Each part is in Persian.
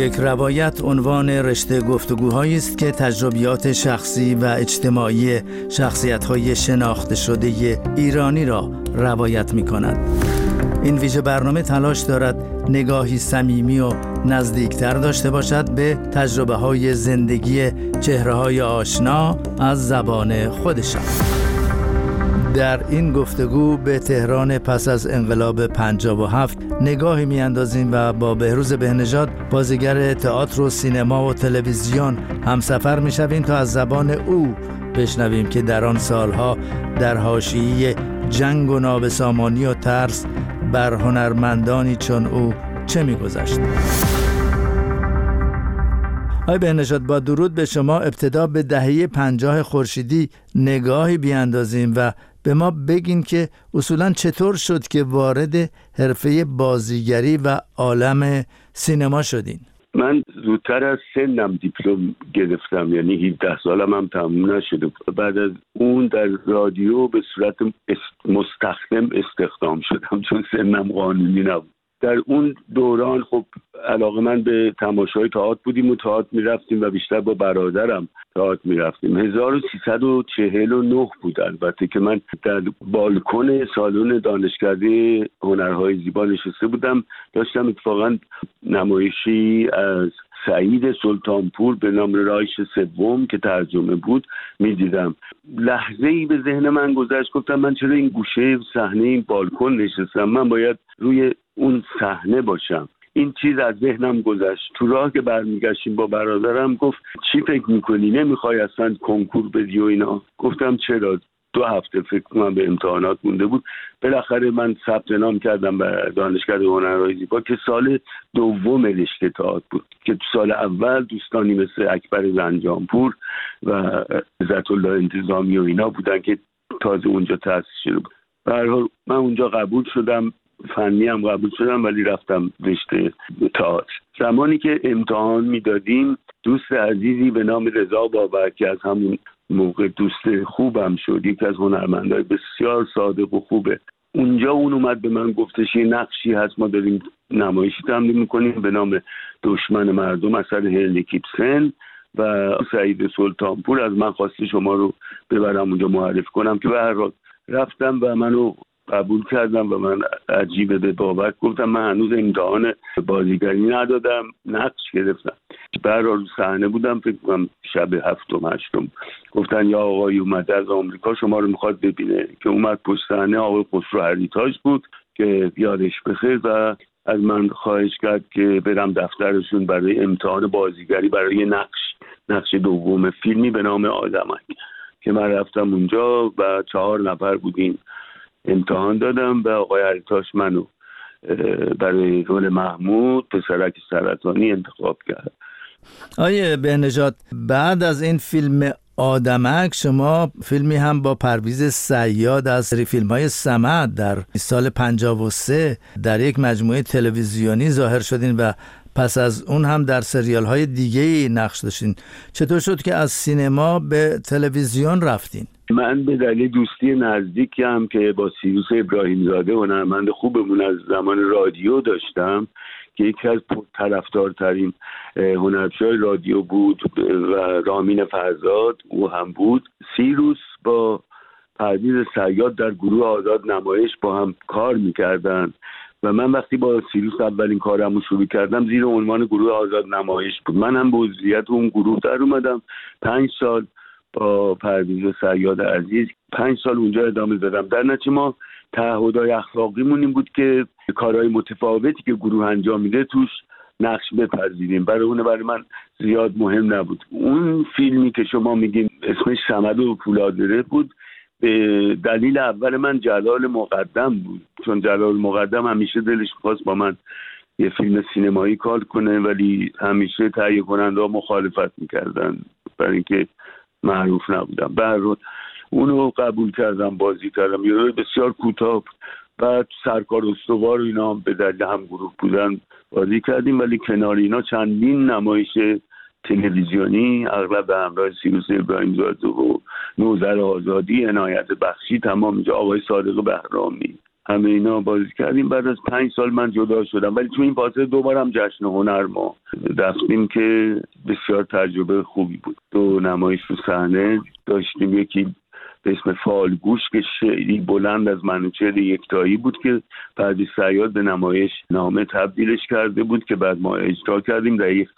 یک روایت عنوان رشته گفتگوهایی است که تجربیات شخصی و اجتماعی شخصیت‌های شناخته شده ایرانی را روایت می‌کند. این ویژه برنامه تلاش دارد نگاهی صمیمی و نزدیکتر داشته باشد به تجربه‌های زندگی چهره‌های آشنا از زبان خودشان. در این گفتگو به تهران پس از انقلاب 57 نگاهی می‌اندازیم و با بهروز بهنژاد، بازیگر تئاتر و سینما و تلویزیون، همسفر می‌شویم تا از زبان او بشنویم که در آن سالها در حاشیه جنگ و نابسامانی و ترس بر هنرمندانی چون او چه می‌گذشت. آقای بهنژاد، با درود به شما، ابتدا به دهه 50 خورشیدی نگاهی بیاندازیم و به ما بگین که اصولاً چطور شد که وارد حرفه بازیگری و عالم سینما شدین؟ من زودتر از سنم دیپلم گرفتم، یعنی 17 سالم هم تموم نشده. بعد از اون در رادیو به صورت مستخدم استخدام شدم چون سنم قانونی نبود. در اون دوران خب علاقه من به تماشای تئاتر بودیم و تئاتر میرفتیم و بیشتر با برادرم تئاتر میرفتیم. 1349 بود البته که من در بالکن سالن دانشکده هنرهای زیبا نشسته بودم، داشتم اتفاقا نمایشی از سعید سلطانپور به نام رایش سوم که ترجمه بود میدیدم. لحظه ای به ذهن من گذشت، گفتم من چرا این گوشه صحنه این بالکن نشستم، من باید روی اون صحنه باشم. این چیز از ذهنم گذشت. تو راه که برمیگشتیم با برادرم گفت چی فکر میکنی، نمیخوای اصلا کنکور بدی و اینا؟ گفتم چرا؟ 2 هفته فکر کنم به امتحانات مونده بود. بالاخره من ثبت نام کردم به دانشکده هنرهای زیبا که سال دوم رشته تئاتر بود، که تو سال اول دوستانی مثل اکبر زنجانپور و عزت الله انتظامی و اینا بودن که تازه اونجا تأسیس شده بود. به هر حال من اونجا قبول شدم، فنی هم قبول شدم، ولی رفتم رشته تئاتر. زمانی که امتحان میدادیم دوست عزیزی به نام رضا بابک که از همون موقع دوست خوبم شد، یکی از هنرمندای بسیار صادق و خوبه، اونجا اون اومد به من گفتش یه نقشی هست، ما داریم نمایشی تمرین میکنیم به نام دشمن مردم اثر هنری کیپسن و سعید سلطانپور از من خواسته شما رو ببرم اونجا معرفی کنم، که به هر حال رفتم و منو قبول کردم و من عجیبه به بابک گفتم من هنوز امتحان بازیگری ندادم، نقش گرفتم. بعد رو صحنه بودم، فکر کنم شب 7م 8م، گفتن یا آقای اومده از آمریکا شما رو میخواد ببینه، که اومد پشت صحنه آقای خسرو هریتاج بود که یادش بخیر و از من خواهش کرد که برم دفترشون برای امتحان بازیگری برای نقش دوم فیلمی به نام آدمک، که من رفتم اونجا و 4 نفر بودیم، امتحان دادم و آقای هریتاش منو برای رول محمود پسرک سرطانی انتخاب کرد. آقای بهنژاد، بعد از این فیلم آدمک شما فیلمی هم با پرویز صیاد از سری فیلم‌های صمد در سال 53 در یک مجموعه تلویزیونی ظاهر شدین و پس از اون هم در سریال‌های دیگه‌ای نقش داشتین. چطور شد که از سینما به تلویزیون رفتین؟ من به دلیل دوستی نزدیکم که با سیروس ابراهیمزاده هنرمند خوبمون از زمان رادیو داشتم که یکی از طرفدارترین هنرپیشه‌های رادیو بود و رامین فرزاد او هم بود. سیروس با پرویز صیاد در گروه آزاد نمایش با هم کار میکردن و من وقتی با سیروس اولین کارمو شروع کردم زیر عنوان گروه آزاد نمایش بود. من هم به عضویت اون گروه در اومدم. 5 سال با پرویز صیاد عزیز 5 سال اونجا ادامه دادم. در نتیجه ما تعهدهای اخلاقیمون این بود که کارهای متفاوتی که گروه انجام میده توش نقش بپذیریم. برای من زیاد مهم نبود. اون فیلمی که شما میگین اسمش صمد و پولادره بود، به دلیل اول من جلال مقدم بود، چون جلال مقدم همیشه دلش خواست با من یه فیلم سینمایی کار کنه، ولی همیشه تهیه کننده مخالفت میکردن برای اینکه معروف نبودم. به هر حال اونو قبول کردم، بازی کردم. یه بسیار کوتاه، بعد سرکار استوار و اینا به دلیل هم گروه بودن بازی کردیم، ولی کنار اینا چندین نمایش تلویزیونی اغلب به همراه سیروس ابراهیمزاده و نوذر آزادی، عنایت بخشی، تمام اینجا آقای صادق بهرامی همه اینا بازی کردیم. بعد از 5 سال من جدا شدم، ولی تو این فاصله دوبارم جشن هنر ما رفتیم که بسیار تجربه خوبی بود. 2 نمایش رو صحنه داشتیم، یکی به اسم فالگوش که شعری بلند از منوچهر یکتایی بود که پرویز صیاد به نمایش نامه تبدیلش کرده بود که بعد ما اجرا کردیم در یک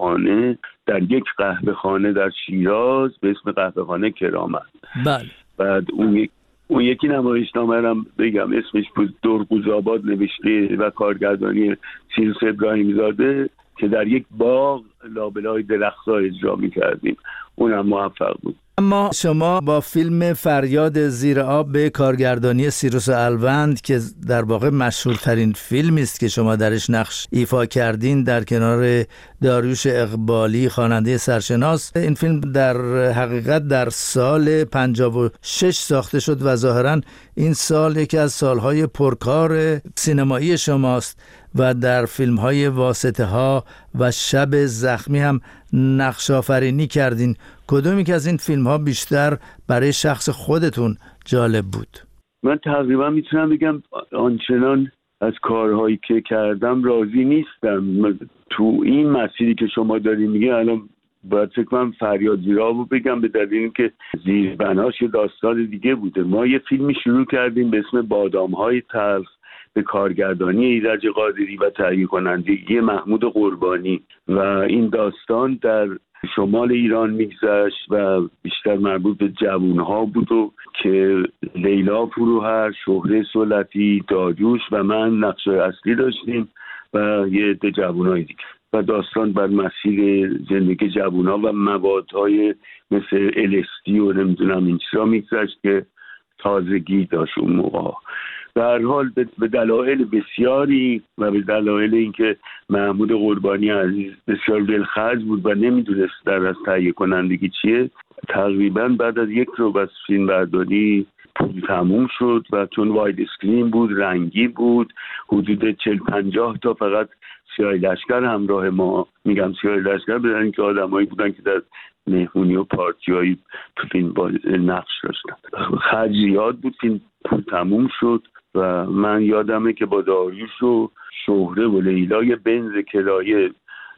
قهوه‌خانه در شیراز به اسم قهوه‌خانه کرامت. بله. بعد اون یکی نمایشنامه رو بگم اسمش بود درقوزآباد، نوشته و کارگردانی سیروس ابراهیمی زاده که در یک باغ لابلای درخت‌ها اجرا می‌کردیم. اونم موفق بود. اما شما با فیلم فریاد زیر آب به کارگردانی سیروس الوند که در واقع مشهورترین فیلمی است که شما درش نقش ایفا کردین در کنار داریوش اقبالی خواننده سرشناس، این فیلم در حقیقت در سال 56 ساخته شد و ظاهراً این سال یکی از سالهای پرکار سینمایی شماست و در فیلم‌های واسطه ها و شب زخمی هم نقش آفرینی کردین. کدومی که از این فیلم‌ها بیشتر برای شخص خودتون جالب بود؟ من تقریبا میتونم بگم آنچنان از کارهایی که کردم راضی نیستم. تو این مسیری که شما دارین میگه الان باید فکر کنم فریاد زیر آب رو بگم، به دلیل که زیربناش داستان دیگه بوده. ما یه فیلمی شروع کردیم به اسم بادام‌های تلخ به کارگردانی ایرج قادری و تهیه کنندگی محمود قربانی و این داستان در شمال ایران میگذشت و بیشتر مربوط به جوانها بود و که لیلا فروهر، شهره سلطی، داریوش و من نقش اصلی داشتیم و یه عده جوانای دیگه و داستان بر مسیر زندگی جوانها و موادهای مثل LSD و نمیدونم این چیزا میگذشت که تازگی داشت اون موقع. به هر حال به دلایل بسیاری و به دلایل اینکه محمود قربانی عزیز بسیار دلخرج بود و نمیدونست در از تهیه کنندگی چیه، تقریبا بعد از 1 رو بس فیلم برداری پول تموم شد و چون واید اسکرین بود، رنگی بود، حدود 40-50 تا فقط سیاه لشکر همراه ما، میگم سیاه لشکر بدن اینکه آدمایی بودن که در مهمونی و پارتیایی تو فیلم با نقش داشتن. خرج زیاد بود، فیلم پول تموم شد و من یادمه که با داریوش و شهره و لیلا یه بنز کرایه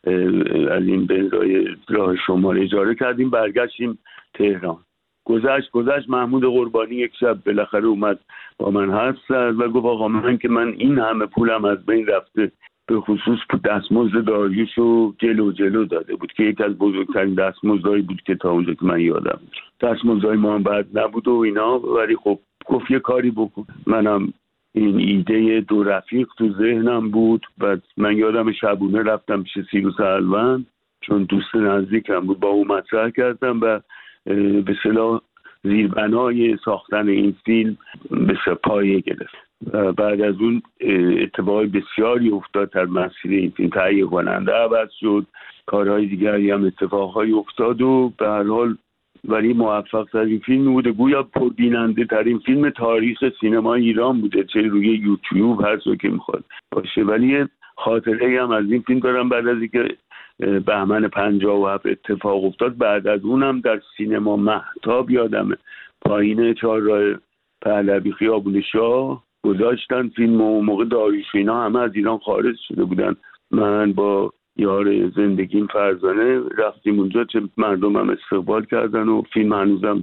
از این بنزای راه شمال اجاره کردیم، برگشتیم تهران. گذشت محمود قربانی یک شب بالاخره اومد با من حرف زد و گفت آقا من این همه پولم از بین رفته، به خصوص دستمزد داریوش رو جلو داده بود که یکی از بزرگترین دستمزدهایی بود که تا اونجا که من یادم. دستمزدهای ما هم بد نبود و اینا، ولی خب گفت یه کاری بکن. منم این ایده 2 رفیق تو ذهنم بود و من یادم شبونه رفتم پیش سیروس الوند چون دوست نزدیکم بود، با اون مطرح کردم و به اصطلاح زیربنای ساختن این فیلم به پایه گرفت. بعد از اون اتفاقای بسیاری افتاد در مسیر این فیلم، تهیه کننده عوض شد، کارهای دیگری هم اتفاقهای افتاد و به هر حال ولی موفق ترین فیلم بوده، گویا پربیننده ترین فیلم تاریخ سینما ایران بوده، چه روی یوتیوب هر جا که میخواد باشه. ولی خاطره هم از این فیلم دارم، بعد از اینکه بهمن 57 اتفاق افتاد، بعد از اونم در سینما مهتاب یادمه پایین چهارراه پهلوی خیابون شاه گذاشتن فیلم و موقع داریوش اینا همه از ایران خارج شده بودن. من با یار زندگیم فرزانه رفتیم اونجا، چه مردم هم استقبال کردن و فیلم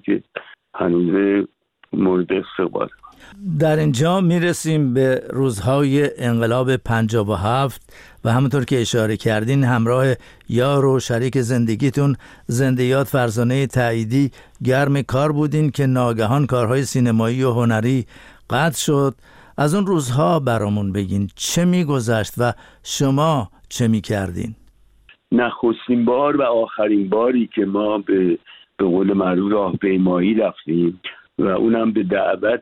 هنوز مورد استقبال. در اینجا میرسیم به روزهای انقلاب 57 و همونطور که اشاره کردین همراه یار و شریک زندگیتون زنده یاد فرزانه تاییدی گرم کار بودین که ناگهان کارهای سینمایی و هنری قطع شد. از اون روزها برامون بگین چه میگذشت و شما چه میکردین؟ نخستین بار و آخرین باری که ما به قول معروف راهپیمایی رفتیم و اونم به دعوت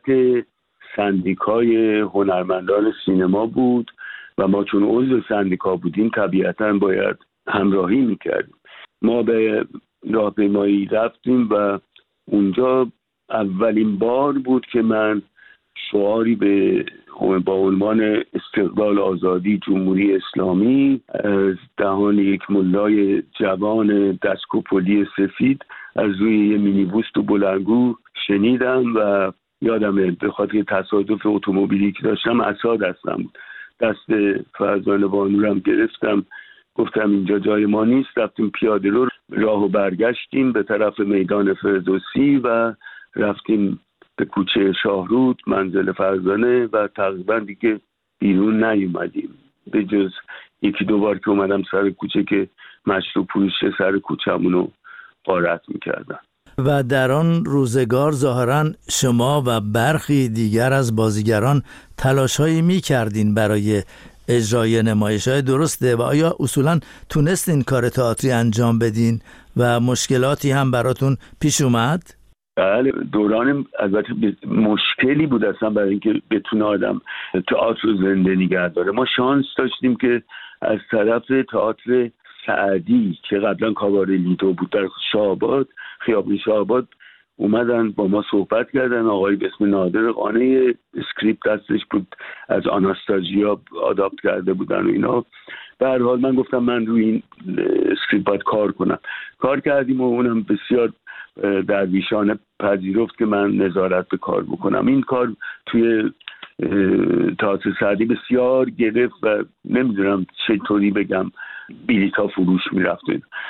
سندیکای هنرمندان سینما بود و ما چون عضو سندیکا بودیم طبیعتاً باید همراهی میکردیم. ما به راهپیمایی رفتیم و اونجا اولین بار بود که من شعاری با عنوان استقلال آزادی جمهوری اسلامی از دهان یک ملای جوان دستکوپولی سفید از روی یه مینیبوس تو بلندگو شنیدم و یادمه به خاطر تصادف اتومبیلی که داشتم عصا دستم بود، دست فرزانه بانورم گرفتم، گفتم اینجا جای ما نیست، رفتیم پیاده رو راهو برگشتیم به طرف میدان فردوسی و رفتیم به کوچه شاهرود منزل فرزانه و تقریبا دیگه بیرون نیومدیم به جز یکی دو بار که اومدم سر کوچه که مشروب فروشه سر کوچه‌مونو غارت میکردن. و در آن روزگار ظاهراً شما و برخی دیگر از بازیگران تلاش‌هایی می‌کردین برای اجرای نمایش‌های درسته و آیا اصولاً تونستین کار تئاتری انجام بدین و مشکلاتی هم براتون پیش اومد؟ بله، دوران البته مشکلی بود اصلا برای اینکه بتونه آدم تئاتر رو زنده نگه داره. ما شانس داشتیم که از طرف تئاتر سعدی که قبلا کاباره لیدو بود در شاه‌آباد، خیابون شاه‌آباد، اومدن با ما صحبت کردن. آقایی به اسم نادر قانع اسکریپت دستش بود، از آناستازیا آداپت کرده بودن و اینا. به هر حال من گفتم من روی این اسکریپت باید کار کردیم و اونم بسیار درویشانه پذیرفت که من نظارت به کار بکنم. این کار توی تئاتر سعدی بسیار گرفت و نمیدونم چطوری بگم بلیط‌ها فروش میرفت.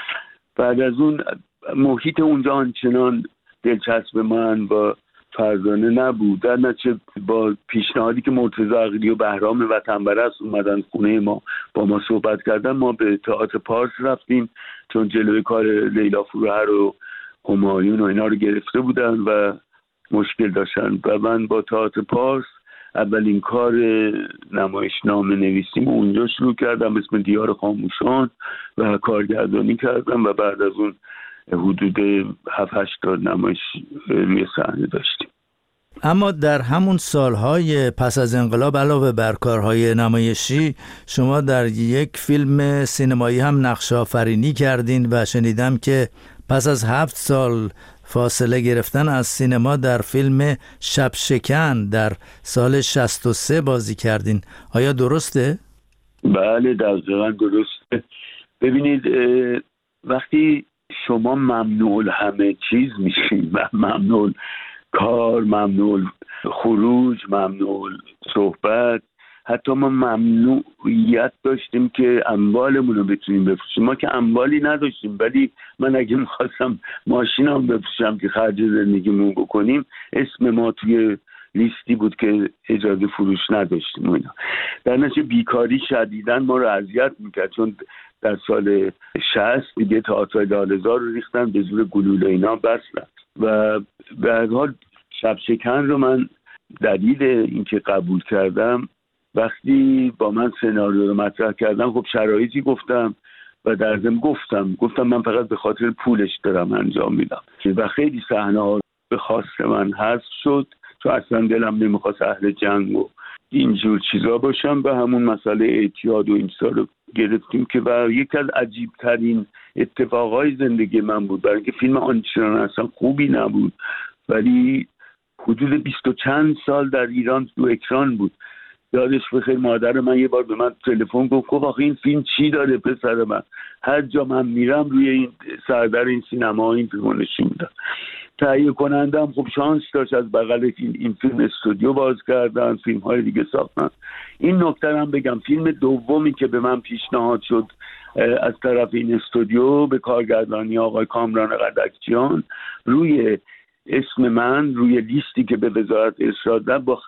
بعد از اون محیط اونجا آنچنان دلچسب من با فرزانه نبود، در نتیجه با پیشنهادی که مرتضی عقیلی و بهرام وطنپرست اومدن خونه ما با ما صحبت کردن، ما به تئاتر پارس رفتیم چون جلوی کار لیلا فروهر و همایون و اینا رو گرفته بودن و مشکل داشتن و من با تئاتر پارس اولین کار نمایشنامه نویسیم اونجا شروع کردم، اسم دیار خاموشان، و کارگردانی کردم و بعد از اون حدود 7-8 تا نمایش روی صحنه داشتیم. اما در همون سالهای پس از انقلاب علاوه بر کارهای نمایشی شما در یک فیلم سینمایی هم نقش آفرینی کردین و شنیدم که پس از 7 سال فاصله گرفتن از سینما در فیلم شب شکن در سال 63 بازی کردین. آیا درسته؟ بله دقیقاً درسته. ببینید وقتی شما ممنوع همه چیز میشین و ممنوع کار، ممنوع خروج، ممنوع صحبت، حتی ما ممنوعیت داشتیم که اموالمون رو بتونیم بفروشیم. ما که اموالی نداشتیم، ولی من اگه میخواستم ماشینم بفروشم که خرج زندگیمون بکنیم، اسم ما توی لیستی بود که اجازه فروش نداشتیم. اینا در نتیجه بیکاری شدیداً ما رو اذیت میکرد، چون در سال 60 دیگه تئاتر لاله‌زار رو ریختن به زور گلوله اینا بستن و به هر حال شب شکن رو من دلیل اینکه قبول کردم، وقتی با من سناریو رو مطرح کردم خب شرایطی گفتم و در ضمن گفتم من فقط به خاطر پولش دارم انجام میدم و خیلی صحنه ها به خواست من حذف شد چون اصلا دلم نمیخواست اهل جنگ و اینجور چیزا باشم و همون مسئله اعتیاد و این چیزا رو گرفتیم که و یکی از عجیب ترین اتفاقای زندگی من بود، برای اینکه فیلم آنچنان اصلا خوبی نبود ولی حدود 20 و چند سال در ایران تو اکران بود. یادش بخیر مادر من یه بار به من تلفن گفت آخه این فیلم چی داره پسر من، هر جا من میرم روی این سردر این سینما این فیلمو نشون میدن. تهیه کنندم خب شانس داشت از بغل این فیلم استودیو باز کردن، فیلم های دیگه ساختن. این نکته هم بگم فیلم دومی که به من پیشنهاد شد از طرف این استودیو به کارگردانی آقای کامران قدکچیان، روی اسم من روی لیستی که به وزارت ارشاد با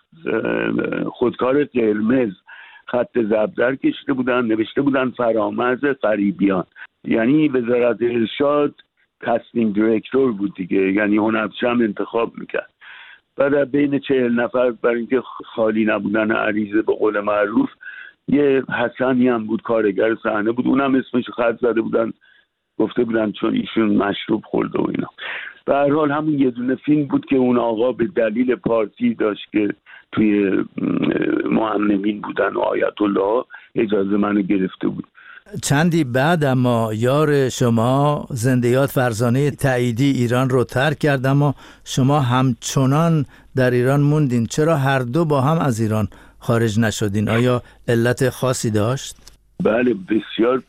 خودکار قرمز خط زبدر کشیده بودن، نوشته بودن فرامرز غریبیان، یعنی وزارت ارشاد کاستینگ دیرکتور بود دیگه، یعنی هنرپیشه هم انتخاب میکرد. بعد بین 40 نفر برای اینکه خالی نبودن عریضه به قول معروف، یه حسنی هم بود کارگر صحنه بود، اونم اسمش خط زده بودن، گفته بودن چون ایشون مشروب خورده و اینا. به هر حال همون یه دونه فیلم بود که اون آقا به دلیل پارتی داشت که توی مهمنمین بودن و آیت الله اجازه منو گرفته بود. چندی بعد اما یار شما زنده‌یاد فرزانه تاییدی ایران رو ترک کرد، اما شما همچنان در ایران موندین. چرا هر دو با هم از ایران خارج نشدین؟ آیا علت خاصی داشت؟ بله بسیار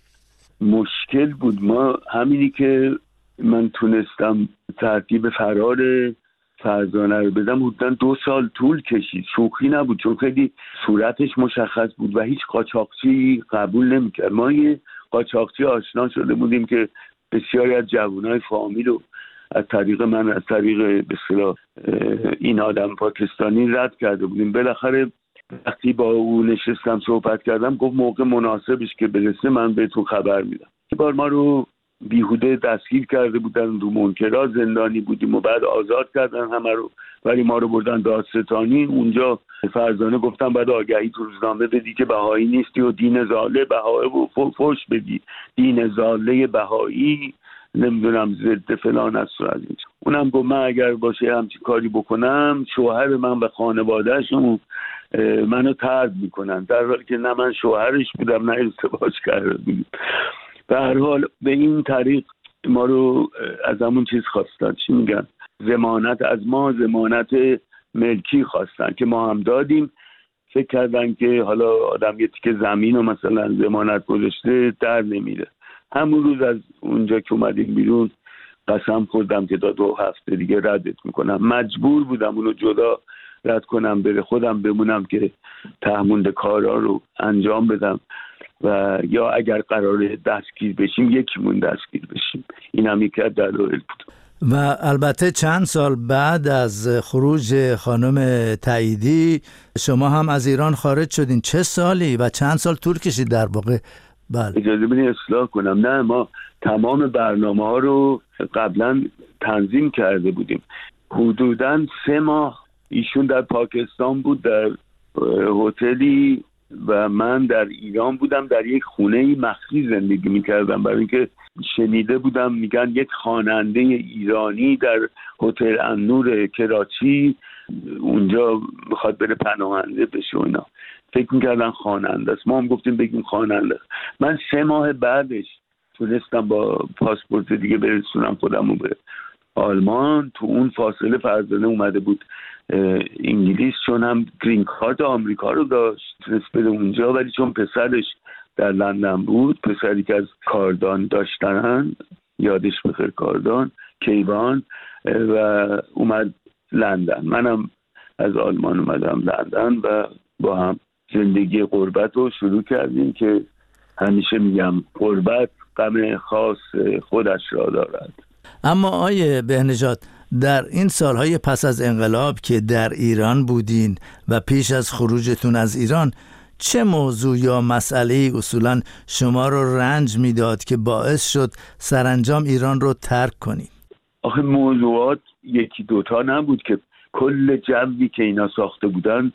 مشکل بود. ما همینی که من تونستم ترتیب فرار فرزانه رو بدم حدوداً 2 سال طول کشید. شوخی نبود، چون خیلی صورتش مشخص بود و هیچ قاچاقچی قبول نمی‌کرد. ما یه قاچاقچی آشنا شده بودیم که بسیاری از جوانای فامیل رو از طریق من، از طریق به اصطلاح این آدم پاکستانی رد کرده بودیم. بالاخره وقتی با او نشستم صحبت کردم، گفت موقع مناسبش که برسه من بهتون خبر میدم. یه بار ما رو بیهوده دستگیر کرده بودن، دو منکرا زندانی بودیم و بعد آزاد کردن همه رو، ولی ما رو بردن دادستانی. اونجا فرزانه گفتن بعد آگهی تو روزنامه بدی که بهایی نیستی و دین زاله بهایی و فوش بدی، دین زاله بهایی نمیدونم ضد فلان است و از این. اونم گفت من اگر باشه همچین کاری بکنم شوهر من و خانواده‌شون منو طرد میکنن، در حالی که نه من شوهرش بودم نه ازدواج کرده بودیم. به هر حال به این طریق ما رو از همون چیز خواستن، چی میگن، ضمانت از ما، ضمانت ملکی خواستن که ما هم دادیم. فکر کردن که حالا آدم یه تیکه زمین و مثلا ضمانت گذاشته در نمیره. همون روز از اونجا که اومدیم بیرون قسم خوردم که تا 2 هفته دیگه ردت میکنم. مجبور بودم اونو جدا رد کنم، بره خودم بمونم که تهمونده کارا رو انجام بدم و یا اگر قراره دستگیر بشیم یکیمون دستگیر بشیم. این هم یکی از دلایل بود. و البته چند سال بعد از خروج خانم تاییدی شما هم از ایران خارج شدین. چه سالی و چند سال طول کشید در واقع؟ بله. اجازه بدین اصلاح کنم. نه، ما تمام برنامه ها رو قبلا تنظیم کرده بودیم. حدوداً 3 ماه ایشون در پاکستان بود در هتلی و من در ایران بودم، در یک خونه مخفی زندگی میکردم، برای اینکه شنیده بودم میگن یک خواننده ایرانی در هتل النور کراچی اونجا میخواد بره پناهنده بشه و اینا. فکر میکردن خواننده است، ما هم گفتیم بگیم خواننده است. من 3 ماه بعدش تونستم با پاسپورت دیگه برسونم خودمو به آلمان. تو اون فاصله فرزانه اومده بود انگلیس، چون هم گرین کارت آمریکا رو داشت تونست بده اونجا، ولی چون پسرش در لندن بود، پسری که از کاردان داشتن، یادش بخیر کاردان، کیوان، و اومد لندن. منم از آلمان اومدم لندن و با هم زندگی غربت رو شروع کردیم که همیشه میگم غربت غم خاص خودش را دارد. اما آیه بهنژاد، در این سالهای پس از انقلاب که در ایران بودین و پیش از خروجتون از ایران، چه موضوع یا مسئله اصولا شما رو رنج میداد که باعث شد سرانجام ایران رو ترک کنید؟ آخه موضوعات 1-2 نبود که کل جوی که اینا ساخته بودن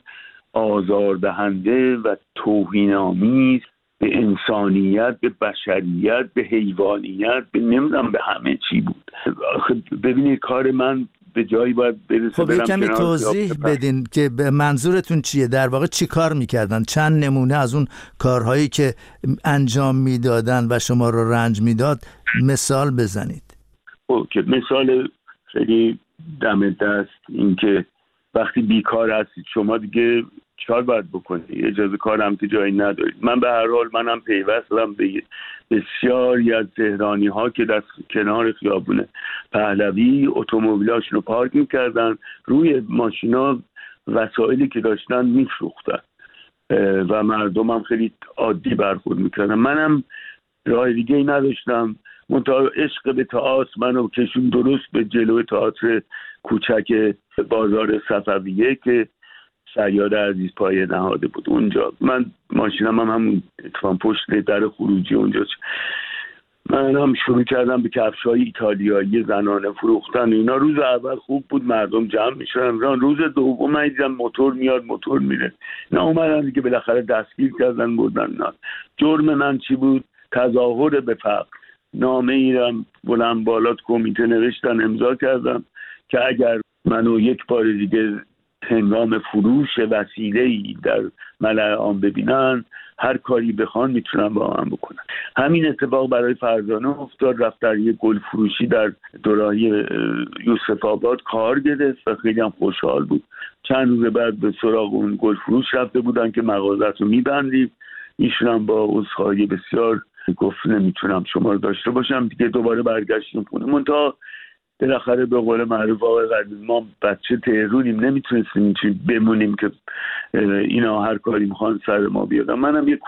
آزاردهنده و توهین‌آمیز به انسانیت، به بشریت، به حیوانیت، به نمیدونم به همه چی بود. ببینید کار من به جایی باید برسه. خب کمی توضیح بدین که منظورتون چیه؟ در واقع چی کار میکردن؟ چند نمونه از اون کارهایی که انجام میدادن و شما رو رنج میداد مثال بزنید. اوکی، مثال خیلی دم دست این که وقتی بیکار هستید شما دیگه چیکار باید بکنید؟ اجازه کارم که جایی ندارید. من به هر حال منم پیوستم به بسیاری از تهرانی ها که در کنار خیابون پهلوی اتومبیلاشون رو پارک میکردن، روی ماشینا وسایلی که داشتن میفروختن و مردم هم خیلی عادی برخورد میکردن. منم راه دیگه ای نداشتم، منتها عشق به تئاتر منو کشون درست به جلوی تئاتر کوچک بازار صفویه که شیاد عزیز پایه نهاده بود. اونجا من ماشینم هم همون اتفاق پشت در خروجی اونجا. من هم شروع کردم به کفش‌های ایتالیایی زنانه فروختن. اینا روز اول خوب بود، مردم جمع میشدن. روز دوم من دیدم موتور میاد موتور میره. اینا اومدن دیگه بالاخره دستگیر کردن بردن. جرم من چی بود؟ تظاهر به فقر. نامه ایرم بلند بالات کمیته نوشتن، امضا کردم که اگر منو یک بار دیگه هنگام فروش وسیله‌ای در ملأ عام ببینن، هر کاری بخوان میتونن با هم بکنن. همین اتفاق برای فرزانه افتاد. رفت در یک گل فروشی در دوراهی یوسف آباد کار گرفت و خیلی هم خوشحال بود. چند روز بعد به سراغ اون گل فروش رفته بودن که مغازت رو میبندیم. ایشون هم با عذرخواهی بسیار گفت نمیتونم شما رو داشته باشم دیگه. دوباره برگشتیم خونه. منتها بالاخره به قول معروف آقای قدیم ما بچه تهرونیم، نمیتونستیم چی بمونیم که اینا هر کاری میخوان سر ما بیادن. منم یه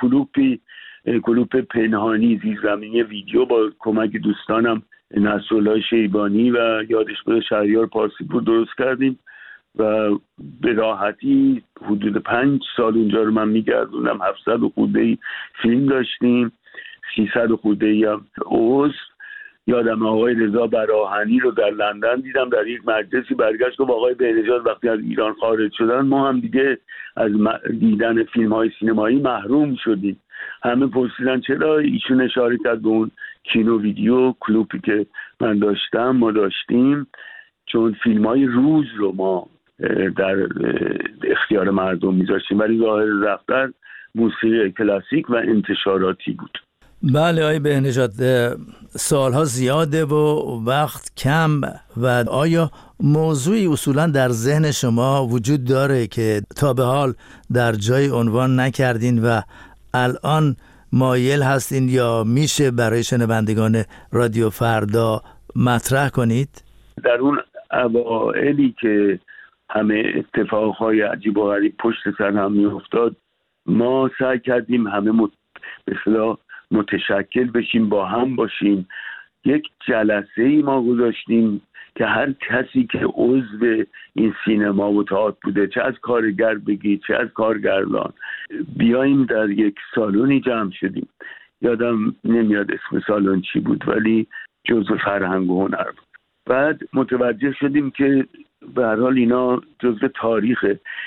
کلوپ پنهانی زیرزمینی ویدیو با کمک دوستانم نصرالله شیبانی و یادش بره شهریار پارسیپور درست کردیم و به راحتی حدود 5 سال اونجا رو من میگردونم. 700 و خورده فیلم داشتیم، 300 و خورده هم عضو. یادم آقای رضا براهنی رو در لندن دیدم، در یک مجلسی برگشت گفت آقای بهنژاد وقتی از ایران خارج شدن ما هم دیگه از دیدن فیلم های سینمایی محروم شدیم. همه پرسیدن چرا؟ ایشون اشاره کرد به اون کینو ویدیو کلوپی که من داشتم، ما داشتیم، چون فیلم های روز رو ما در اختیار مردم میذاشتیم، ولی ظاهر رفتار موسیقی کلاسیک و انتشاراتی بود. بله آقای بهنژاد، سالها زیاده و وقت کم، و آیا موضوعی اصولا در ذهن شما وجود داره که تا به حال در جای عنوان نکردین و الان مایل هستین یا میشه برای شنوندگان رادیو فردا مطرح کنید؟ در اون اوائلی که همه اتفاقهای عجیب و غریب پشت سر هم میافتاد، ما سعی کردیم همه به اصطلاح متشکل بشیم، با هم باشیم. یک جلسه ای ما گذاشتیم که هر کسی که عضو این سینما و تئاتر بوده، چه از کارگر بگی چه از کارگردان، بیاییم در یک سالونی جمع شدیم. یادم نمیاد اسم سالن چی بود ولی جزء فرهنگ و هنر بود. بعد متوجه شدیم که به هر حال اینا جزء تاریخ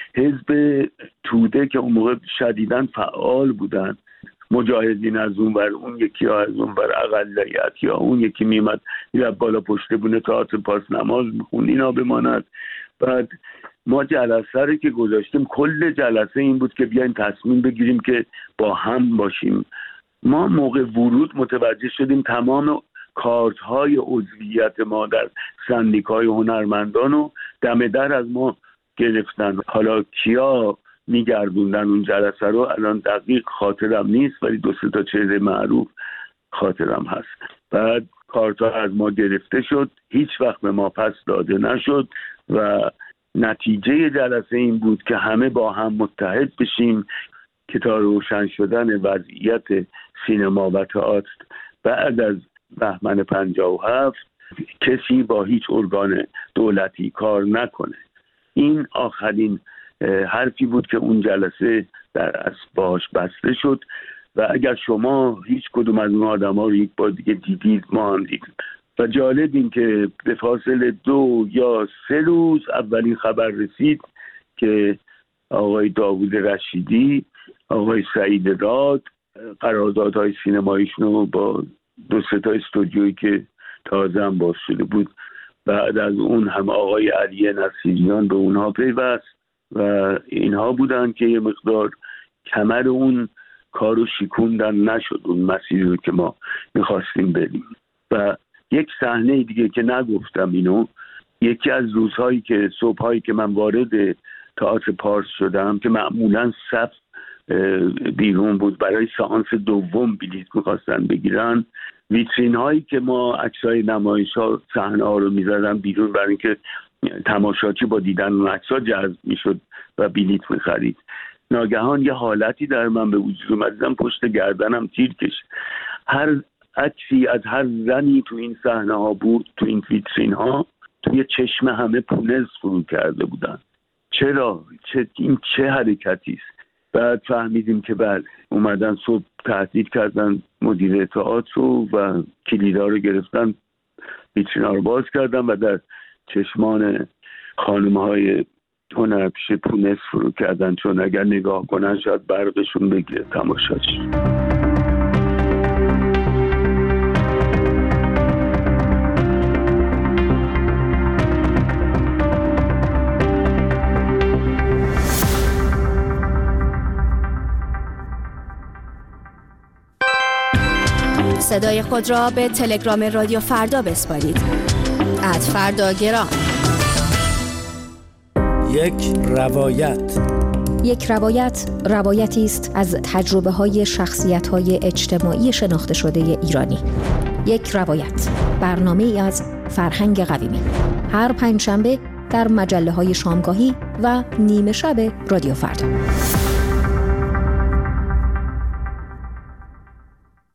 حزب توده که اون موقع شدیداً فعال بودن، مجاهدین از اون ور، اون یکی ها از اون ور اقلیت، یا اون یکی میمد میرفت بالا پشت بونه تئاتر پاس نماز میخوند، اینا بماند. بعد ما جلسه رو که گذاشتیم، کل جلسه این بود که بیایم تصمیم بگیریم که با هم باشیم. ما موقع ورود متوجه شدیم تمام کارت های عضویت ما در سندیکای هنرمندان رو دم در از ما گرفتن. حالا کیا میگردوندن اون جلسه رو الان دقیق خاطرم نیست، ولی 2-3 تا چهره معروف خاطرم هست. بعد کارتا از ما گرفته شد، هیچ وقت به ما پس داده نشد و نتیجه جلسه این بود که همه با هم متحد بشیم که تا روشن شدن وضعیت سینما و تئاتر بعد از بهمن 57 کسی با هیچ ارگان دولتی کار نکنه. این آخرین حرفی بود که اون جلسه در اسباش بسته شد و اگر شما هیچ کدوم از اون آدم ها رو یک بار دیگه دیدید، ما هم دیدیم. و جالب این که به فاصله 2 یا 3 روز اولین خبر رسید که آقای داوود رشیدی، آقای سعید راد قراردادهای سینماییشون رو با 2-3 تا استودیویی که تازه هم باز شده بود، بعد از اون هم آقای علی نصیریان به اونها پیوست و اینها بودن که یه مقدار کمر اون کارو شکوندن، نشد اون مسیری رو که ما میخواستیم بریم. و یک صحنه دیگه که نگفتم اینو، یکی از روزهایی که صبحهایی که من وارد تئاتر پارس شدم که معمولا صف بیرون بود، برای سئانس دوم بلیط میخواستن بگیرن، ویترین هایی که ما عکسای نمایش ها صحنه ها رو میزدن بیرون برای اینکه تماشاچی با دیدن اون عکس‌ها جذب میشد و بلیط می‌خرید. ناگهان یه حالتی در من به وجود اومد، دیدم پشت گردنم تیر کشید. هر عکسی از هر زنی تو این صحنه‌ها بود، تو این ویترین‌ها، توی چشم همه پونز فرو کرده بودن. چرا؟ این چه حرکتی است؟ بعد فهمیدیم که بعد اومدن صبح تهدید کردن مدیر تئاتر و کلیدا رو گرفتن، ویترینا رو باز کردن و در چشمان خانم‌های هنرپیشه پونس فرو کردن، چون اگر نگاه کنن شاید برقشون بگیره تماشاچی. صدای خود را به تلگرام رادیو فردا بسپارید. @فرداگرام. یک روایت روایتی است از تجربه های شخصیت های اجتماعی شناخته شده ایرانی. یک روایت، برنامه ای از فرهنگ قویمی. هر پنجشنبه در مجله‌های شامگاهی و نیمه شب رادیو فردا.